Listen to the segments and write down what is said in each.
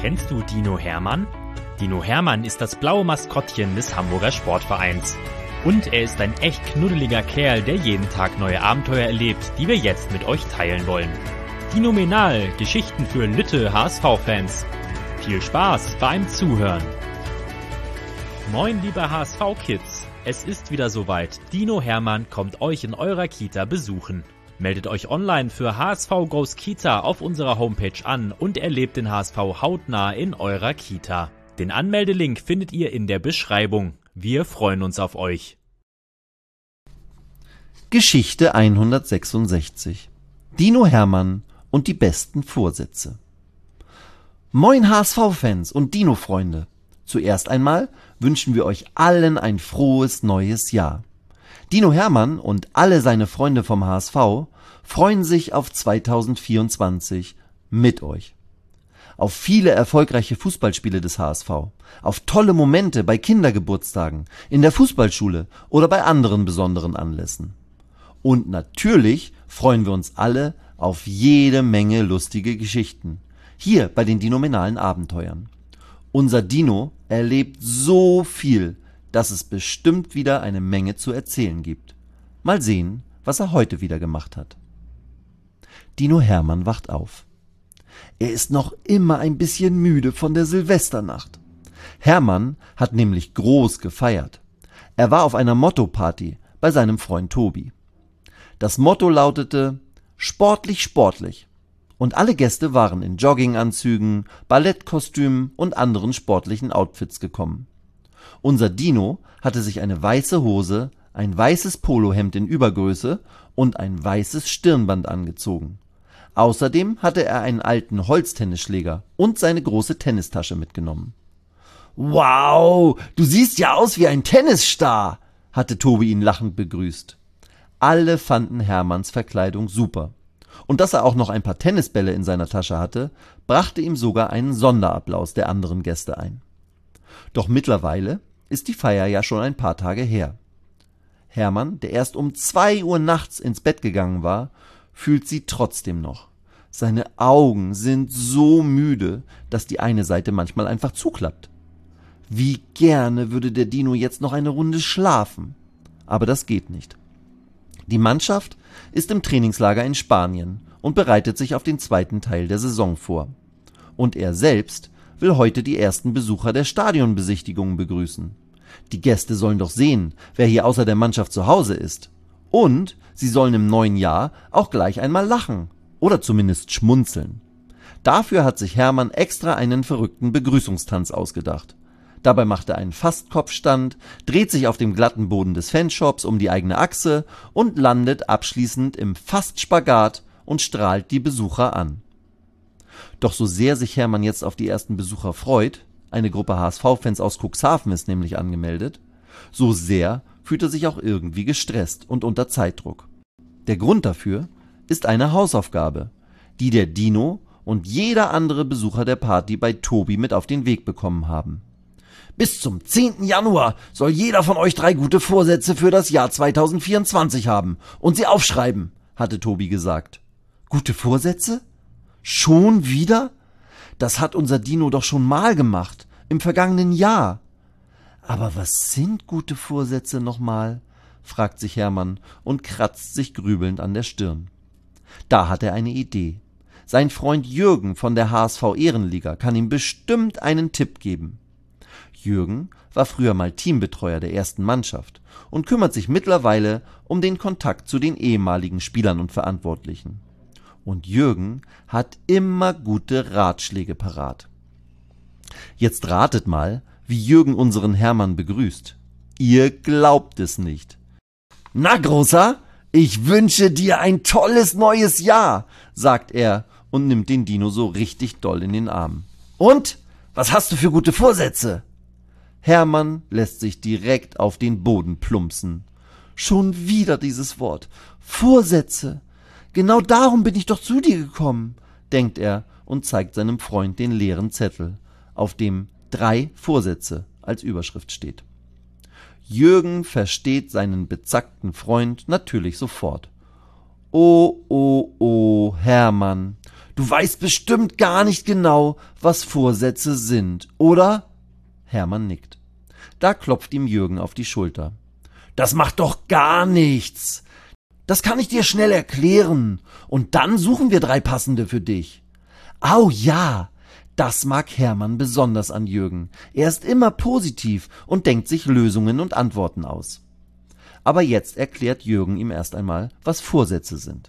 Kennst du Dino Hermann? Dino Hermann ist das blaue Maskottchen des Hamburger Sportvereins. Und er ist ein echt knuddeliger Kerl, der jeden Tag neue Abenteuer erlebt, die wir jetzt mit euch teilen wollen. Dinomenal, Geschichten für Lütte HSV-Fans. Viel Spaß beim Zuhören. Moin liebe HSV-Kids, es ist wieder soweit. Dino Hermann kommt euch in eurer Kita besuchen. Meldet euch online für HSV Goes Kita auf unserer Homepage an und erlebt den HSV hautnah in eurer Kita. Den Anmeldelink findet ihr in der Beschreibung. Wir freuen uns auf euch. Geschichte 166. Dino Hermann und die besten Vorsätze. Moin HSV-Fans und Dino-Freunde. Zuerst einmal wünschen wir euch allen ein frohes neues Jahr. Dino Hermann und alle seine Freunde vom HSV freuen sich auf 2024 mit euch. Auf viele erfolgreiche Fußballspiele des HSV, auf tolle Momente bei Kindergeburtstagen, in der Fußballschule oder bei anderen besonderen Anlässen. Und natürlich freuen wir uns alle auf jede Menge lustige Geschichten, hier bei den Dinomenalen Abenteuern. Unser Dino erlebt so viel, dass es bestimmt wieder eine Menge zu erzählen gibt. Mal sehen, was er heute wieder gemacht hat. Dino Hermann wacht auf. Er ist noch immer ein bisschen müde von der Silvesternacht. Hermann hat nämlich groß gefeiert. Er war auf einer Motto-Party bei seinem Freund Tobi. Das Motto lautete »Sportlich, sportlich«. Und alle Gäste waren in Jogginganzügen, Ballettkostümen und anderen sportlichen Outfits gekommen. Unser Dino hatte sich eine weiße Hose, ein weißes Polohemd in Übergröße und ein weißes Stirnband angezogen. Außerdem hatte er einen alten Holztennisschläger und seine große Tennistasche mitgenommen. »Wow, du siehst ja aus wie ein Tennisstar«, hatte Tobi ihn lachend begrüßt. Alle fanden Hermanns Verkleidung super. Und dass er auch noch ein paar Tennisbälle in seiner Tasche hatte, brachte ihm sogar einen Sonderapplaus der anderen Gäste ein. Doch mittlerweile ist die Feier ja schon ein paar Tage her. Hermann, der erst um 2 Uhr nachts ins Bett gegangen war, fühlt sie trotzdem noch. Seine Augen sind so müde, dass die eine Seite manchmal einfach zuklappt. Wie gerne würde der Dino jetzt noch eine Runde schlafen. Aber das geht nicht. Die Mannschaft ist im Trainingslager in Spanien und bereitet sich auf den zweiten Teil der Saison vor. Und er selbst will heute die ersten Besucher der Stadionbesichtigungen begrüßen. Die Gäste sollen doch sehen, wer hier außer der Mannschaft zu Hause ist. Und sie sollen im neuen Jahr auch gleich einmal lachen oder zumindest schmunzeln. Dafür hat sich Hermann extra einen verrückten Begrüßungstanz ausgedacht. Dabei macht er einen Fastkopfstand, dreht sich auf dem glatten Boden des Fanshops um die eigene Achse und landet abschließend im Fastspagat und strahlt die Besucher an. Doch so sehr sich Hermann jetzt auf die ersten Besucher freut, eine Gruppe HSV-Fans aus Cuxhaven ist nämlich angemeldet, so sehr fühlt er sich auch irgendwie gestresst und unter Zeitdruck. Der Grund dafür ist eine Hausaufgabe, die der Dino und jeder andere Besucher der Party bei Tobi mit auf den Weg bekommen haben. Bis zum 10. Januar soll jeder von euch 3 gute Vorsätze für das Jahr 2024 haben und sie aufschreiben, hatte Tobi gesagt. Gute Vorsätze? Schon wieder? Das hat unser Dino doch schon mal gemacht, im vergangenen Jahr. Aber was sind gute Vorsätze nochmal? Fragt sich Hermann und kratzt sich grübelnd an der Stirn. Da hat er eine Idee. Sein Freund Jürgen von der HSV Ehrenliga kann ihm bestimmt einen Tipp geben. Jürgen war früher mal Teambetreuer der ersten Mannschaft und kümmert sich mittlerweile um den Kontakt zu den ehemaligen Spielern und Verantwortlichen. Und Jürgen hat immer gute Ratschläge parat. Jetzt ratet mal, wie Jürgen unseren Hermann begrüßt. Ihr glaubt es nicht. »Na, Großer, ich wünsche dir ein tolles neues Jahr«, sagt er und nimmt den Dino so richtig doll in den Arm. »Und, was hast du für gute Vorsätze?« Hermann lässt sich direkt auf den Boden plumpsen. Schon wieder dieses Wort. Vorsätze. Genau darum bin ich doch zu dir gekommen, denkt er und zeigt seinem Freund den leeren Zettel, auf dem 3 Vorsätze als Überschrift steht. Jürgen versteht seinen bezackten Freund natürlich sofort. Oh, Hermann, Du weißt bestimmt gar nicht genau, was Vorsätze sind, oder? Hermann nickt. Da klopft ihm Jürgen auf die Schulter. Das macht doch gar nichts. Das kann ich dir schnell erklären. Und dann suchen wir 3 passende für dich. Au ja, das mag Hermann besonders an Jürgen. Er ist immer positiv und denkt sich Lösungen und Antworten aus. Aber jetzt erklärt Jürgen ihm erst einmal, was Vorsätze sind.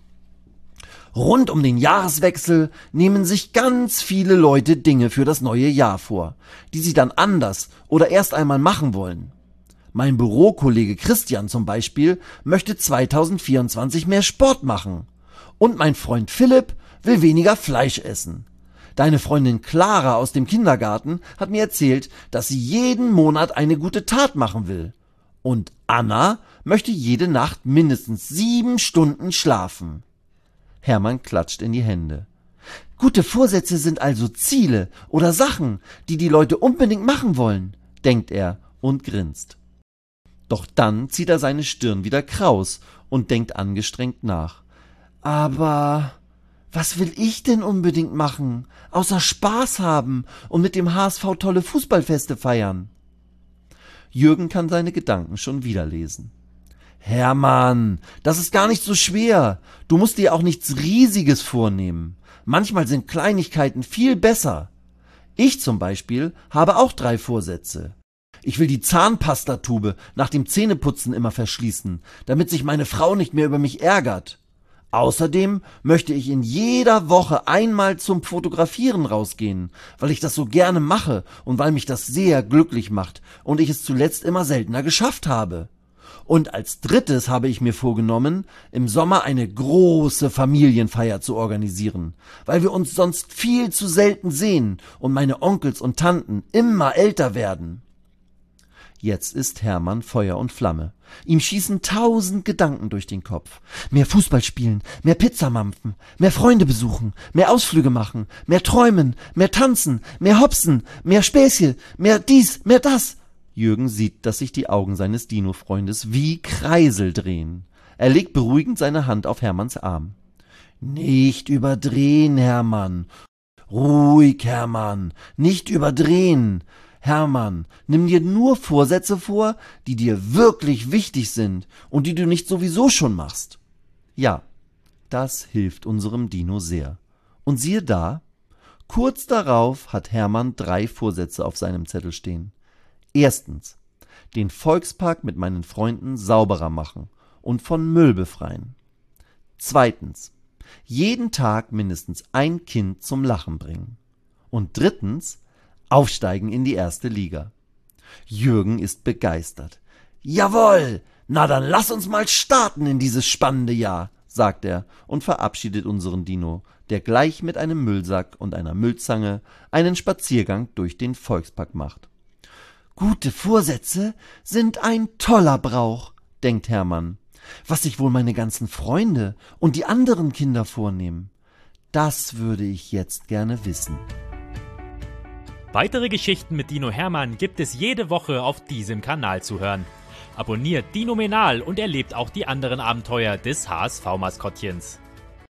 Rund um den Jahreswechsel nehmen sich ganz viele Leute Dinge für das neue Jahr vor, die sie dann anders oder erst einmal machen wollen. Mein Bürokollege Christian zum Beispiel möchte 2024 mehr Sport machen. Und mein Freund Philipp will weniger Fleisch essen. Deine Freundin Clara aus dem Kindergarten hat mir erzählt, dass sie jeden Monat eine gute Tat machen will. Und Anna möchte jede Nacht mindestens 7 Stunden schlafen. Hermann klatscht in die Hände. Gute Vorsätze sind also Ziele oder Sachen, die die Leute unbedingt machen wollen, denkt er und grinst. Doch dann zieht er seine Stirn wieder kraus und denkt angestrengt nach. Aber was will ich denn unbedingt machen, außer Spaß haben und mit dem HSV tolle Fußballfeste feiern? Jürgen kann seine Gedanken schon wieder lesen. Hermann, das ist gar nicht so schwer. Du musst dir auch nichts Riesiges vornehmen. Manchmal sind Kleinigkeiten viel besser. Ich zum Beispiel habe auch 3 Vorsätze. Ich will die Zahnpastatube nach dem Zähneputzen immer verschließen, damit sich meine Frau nicht mehr über mich ärgert. Außerdem möchte ich in jeder Woche einmal zum Fotografieren rausgehen, weil ich das so gerne mache und weil mich das sehr glücklich macht und ich es zuletzt immer seltener geschafft habe. Und als 3. habe ich mir vorgenommen, im Sommer eine große Familienfeier zu organisieren, weil wir uns sonst viel zu selten sehen und meine Onkels und Tanten immer älter werden. Jetzt ist Hermann Feuer und Flamme. Ihm schießen 1000 Gedanken durch den Kopf. Mehr Fußball spielen, mehr Pizza mampfen, mehr Freunde besuchen, mehr Ausflüge machen, mehr träumen, mehr tanzen, mehr hopsen, mehr Späßchen, mehr dies, mehr das. Jürgen sieht, dass sich die Augen seines Dino-Freundes wie Kreisel drehen. Er legt beruhigend seine Hand auf Hermanns Arm. Nicht überdrehen, Hermann. Ruhig, Hermann. Nicht überdrehen. Hermann, nimm dir nur Vorsätze vor, die dir wirklich wichtig sind und die du nicht sowieso schon machst. Ja, das hilft unserem Dino sehr. Und siehe da, kurz darauf hat Hermann 3 Vorsätze auf seinem Zettel stehen. 1. Den Volkspark mit meinen Freunden sauberer machen und von Müll befreien. 2. Jeden Tag mindestens ein Kind zum Lachen bringen. Und 3. Aufsteigen in die 1. Liga. Jürgen ist begeistert. Jawohl, na dann lass uns mal starten in dieses spannende Jahr, sagt er und verabschiedet unseren Dino, der gleich mit einem Müllsack und einer Müllzange einen Spaziergang durch den Volkspark macht. Gute Vorsätze sind ein toller Brauch, denkt Hermann. Was sich wohl meine ganzen Freunde und die anderen Kinder vornehmen, das würde ich jetzt gerne wissen. Weitere Geschichten mit Dino Hermann gibt es jede Woche auf diesem Kanal zu hören. Abonniert Dinomenal und erlebt auch die anderen Abenteuer des HSV-Maskottchens.